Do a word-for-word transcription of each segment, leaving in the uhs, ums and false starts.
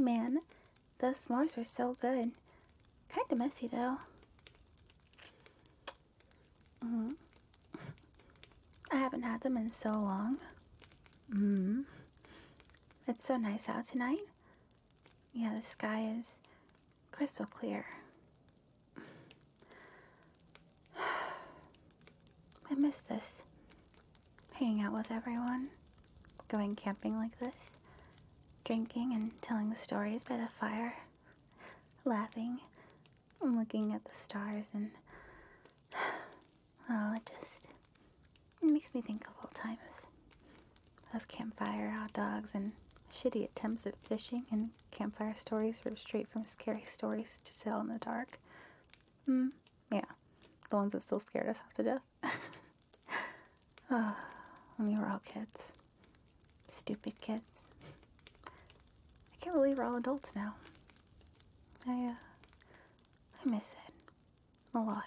man, those s'mores were so good. Kinda messy, though. Mm-hmm. I haven't had them in so long. Mm-hmm. It's so nice out tonight. Yeah, the sky is crystal clear. I miss this. Hanging out with everyone. Going camping like this. Drinking and telling the stories by the fire. Laughing. And looking at the stars and... Well, it just... It makes me think of old times. Of campfire, hot dogs, and shitty attempts at fishing, and campfire stories were straight from scary stories to tell in the dark. Hmm, yeah. The ones that still scared us half to death. Oh, when we were all kids. Stupid kids. I can't believe we're all adults now. I, uh, I miss it. A lot.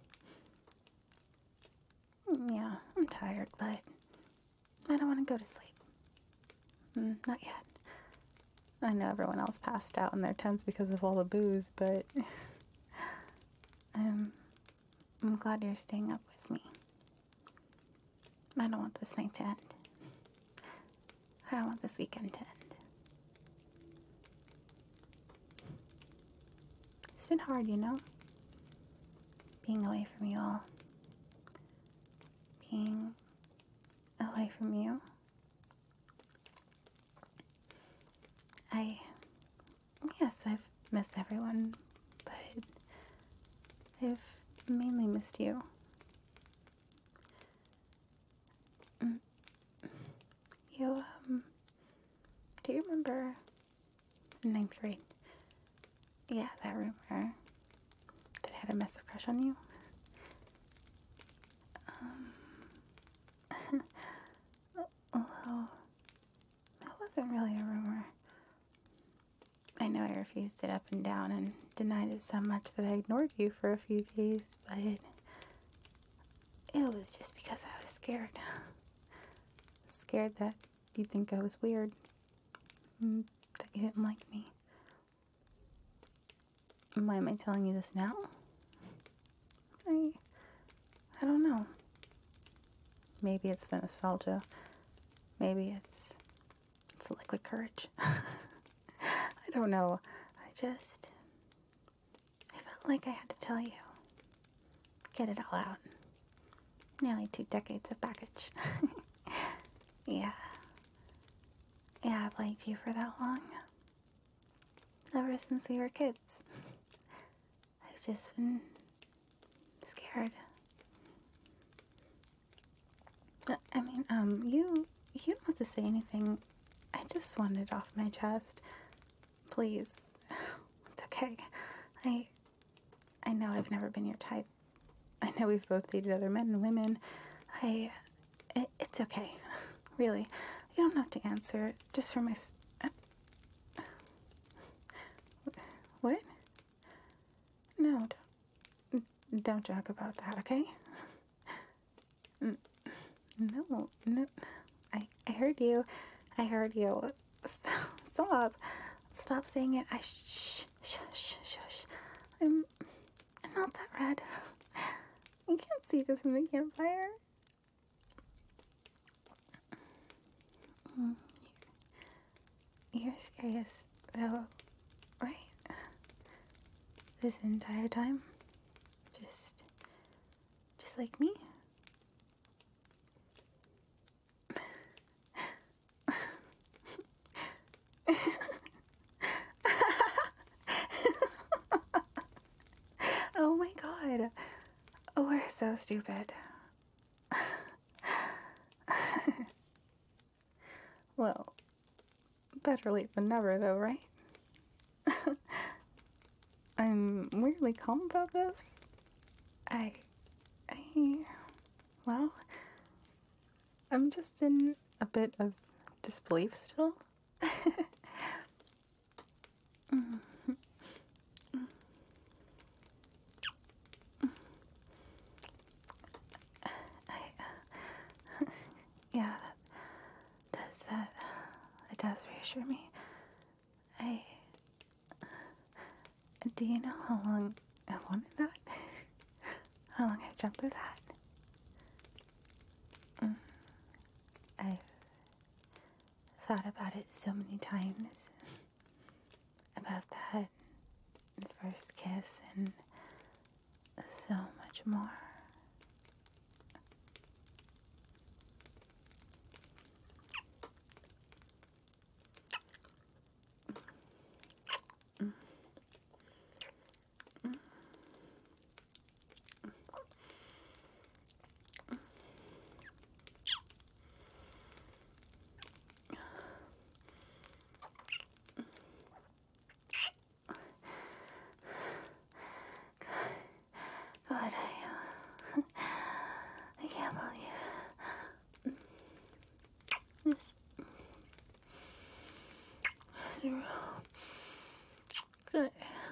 Yeah, I'm tired, but I don't want to go to sleep. Mm, not yet. I know everyone else passed out in their tents because of all the booze, but um, I'm glad you're staying up with me. I don't want this night to end. I don't want this weekend to end. It's been hard, you know? Being away from you all. Being away from you. I, yes, I've missed everyone, but I've mainly missed you. Mm. You, um, do you remember in ninth grade? Yeah, that rumor that I had a massive crush on you. Um, well, that wasn't really a rumor. I know I refused it up and down and denied it so much that I ignored you for a few days, but it was just because I was scared. Scared that you'd think I was weird, and that you didn't like me. Why am I telling you this now? I, I don't know. Maybe it's the nostalgia. Maybe it's, it's the liquid courage. I don't know. I just, I felt like I had to tell you. Get it all out. Nearly two decades of baggage. Yeah. Yeah, I've liked you for that long. Ever since we were kids. I've just been scared. I mean, um, you, you don't have to say anything. I just wanted it off my chest. Please. It's okay. I, I know I've never been your type. I know we've both dated other men and women. I, it, it's okay. Really. You don't have to answer. Just for my... Uh, what? No, don't, don't joke about that, okay? No, no. I, I heard you. I heard you. Stop. Stop saying it. I shh, shh, shh, shh, shh. I'm, I'm not that red. You can't see this from the campfire. Mm. You're serious, though, right? This entire time? Just, just like me? Oh my god. We're so stupid. Well, better late than never, though, right? I'm weirdly calm about this. I... I... Well... I'm just in a bit of disbelief still. Yeah, that does that. It does reassure me. I Do you know how long I've wanted that? How long I've dreamt of that? Mm. I've thought about it so many times. About that first kiss and so much more. God, I, uh, I can't believe this. Good.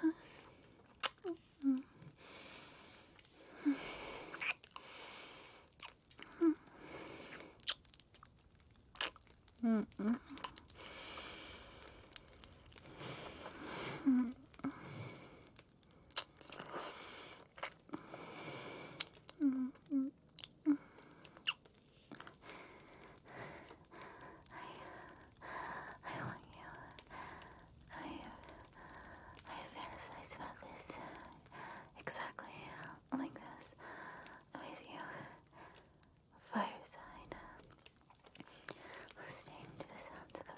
Mm-mm. I want you. I I fantasize about this exactly like this with you. Fireside, listening to the sounds of the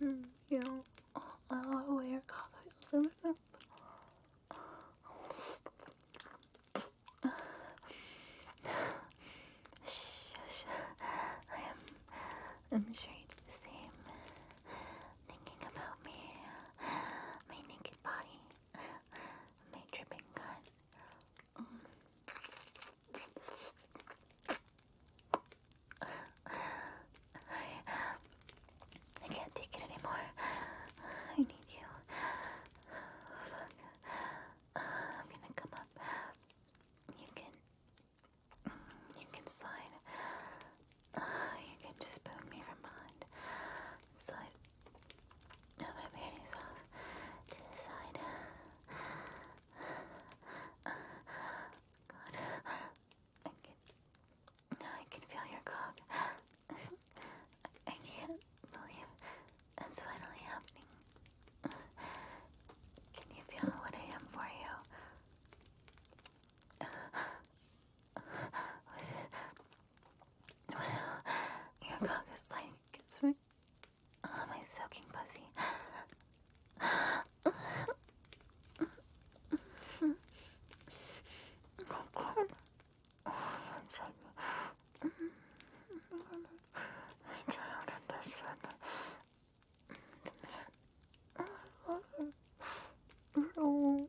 Mm, you know, I love the way your cock feels in my mouth. Shush. I am, I'm sure you do the same. Thinking about me, my naked body, my dripping gut. I, I can't take it anymore. I need you. Fuck. I'm gonna come up. You can, you can slide. You can just spoon me from behind. Slide my panties off to the side. God, I can, I can feel your cock. I can't believe it's finally happening. Can you feel what I am for you? Your cock is sliding against me. Oh, my soaking pussy. Oh, God. Oh, inside me. My child and best friend. No.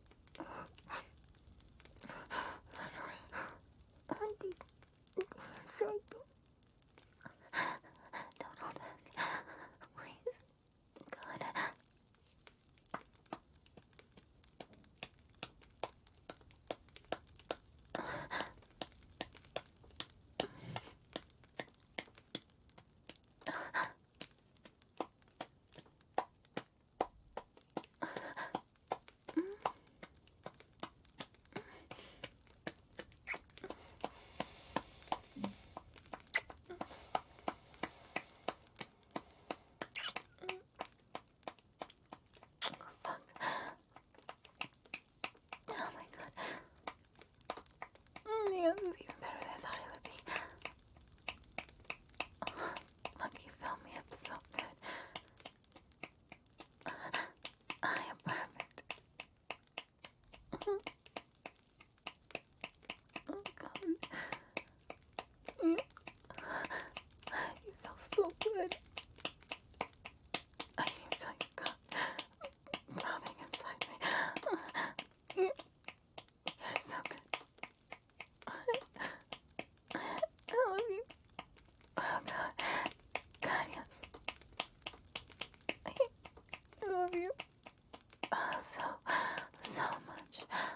Andy. Psycho. Don't hold back. Please. God. Fuck. Oh my God. Mm, yeah, this is even better than I thought it would be. Look, you filled me up so good. I am perfect. Oh God. You, you feel so good. I can feel your cock throbbing inside me. You're, you're so good. I love you. Oh God. God, yes. I, I love you. Oh, so, so much.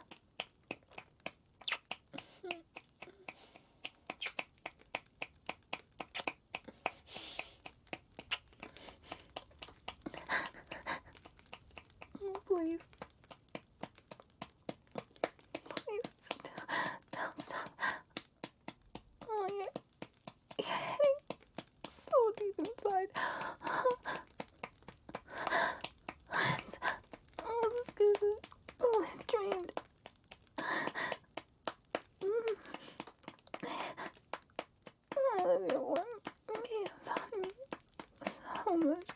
Please. Please. Don't stop. Oh, you're, you're hitting so deep inside. It's, oh, this is good. Oh, I dreamed. Mm. I love your warm hands on me so much.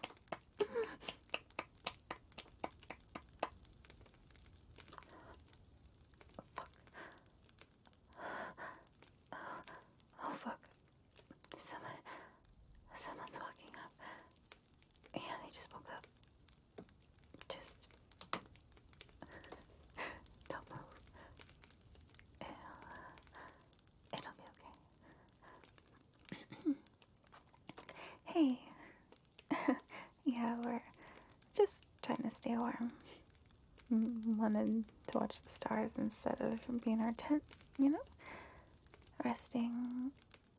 Fuck. Oh, fuck. Someone, someone's walking up. Yeah, they just woke up. Just don't move. It'll, uh, it'll be okay. Hey. Yeah, we're just trying to stay warm. Mm, Wanted to watch the stars instead of being in our tent, you know? Resting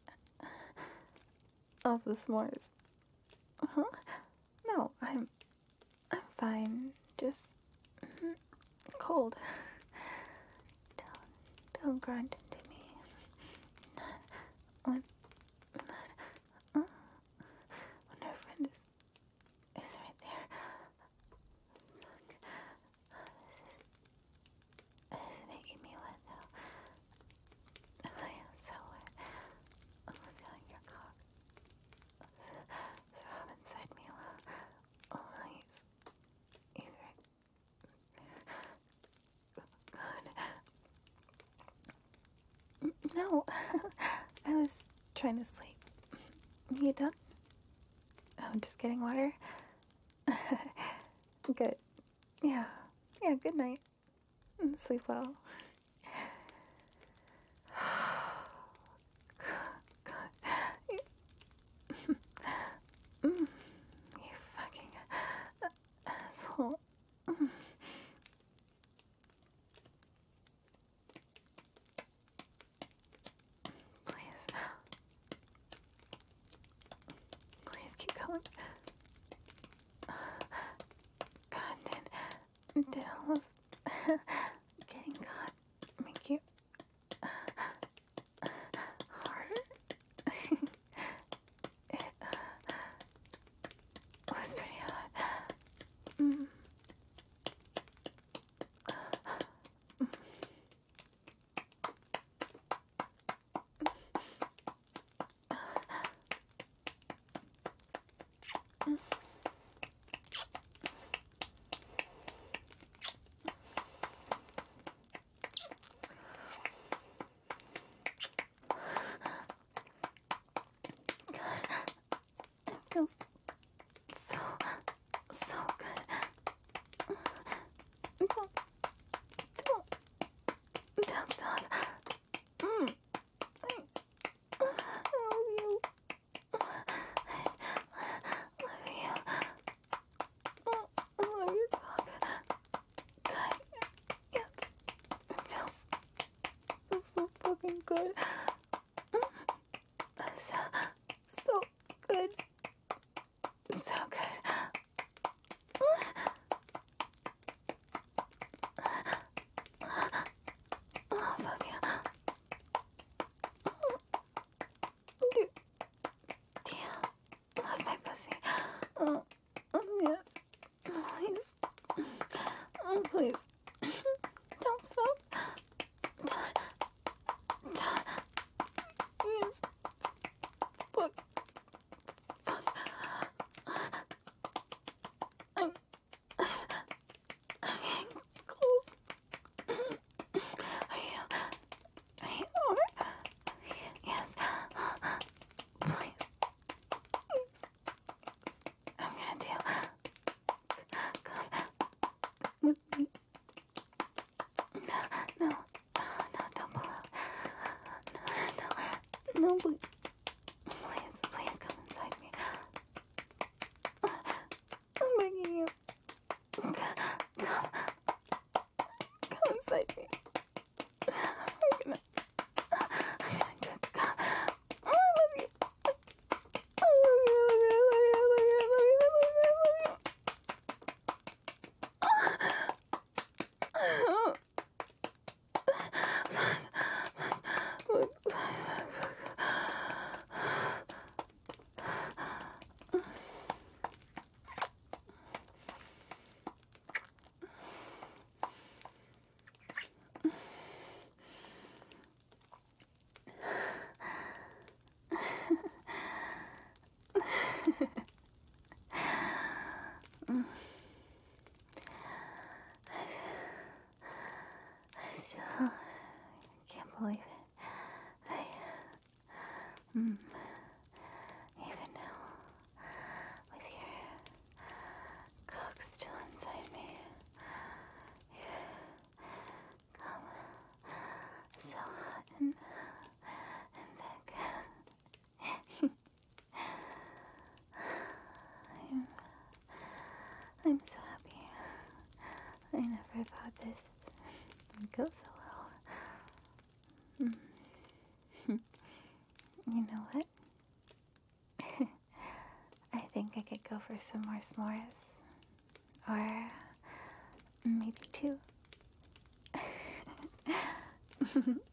off the s'mores. Huh? No, I'm I'm fine. Just mm, cold. Don't don't grind into me. When when, uh, when our friend is is right there. Look, this is this is making me wet though. Oh yeah, so wet. I'm feeling your cock throb inside me while no. I was trying to sleep. You done? Oh, just getting water? Good. Yeah. Yeah, good night. Sleep well. God. You, mm, you fucking asshole. Mm. Please. Please keep going. God, did, did almost getting caught make you harder? It was pretty hot. Mm. It feels so, so good. Don't, don't, don't stop. Mm. I, I love you. I love you. Oh, I love your dog. God, yes. It feels, feels so fucking good. So, so good. So good. Oh, fuck yeah. Dude. Damn. Love my pussy. Oh, oh yes. Please. Oh, please. Don't stop. Yes. Fuck. Fuck. I'm, I'm getting close. Are you, are you alright? Yes. Please. Please. Yes. I'm gonna do. Come with me. No, no, no, don't pull out. No, no, no, please. Please, please come inside me. I'm begging you. Come, come, come inside me. I'm gonna, I'm gonna go, come. Oh, I love you. I love you, I love you, I love you, I love you, I love you, I love you, I love you. Fuck, fuck, fuck, fuck. I still can't believe it. I, mm, even now, with your cock still inside me, your cum so hot and, and thick. I'm, I'm so happy. I never thought this would go so well. Mm. You know what? I think I could go for some more s'mores. Or maybe two.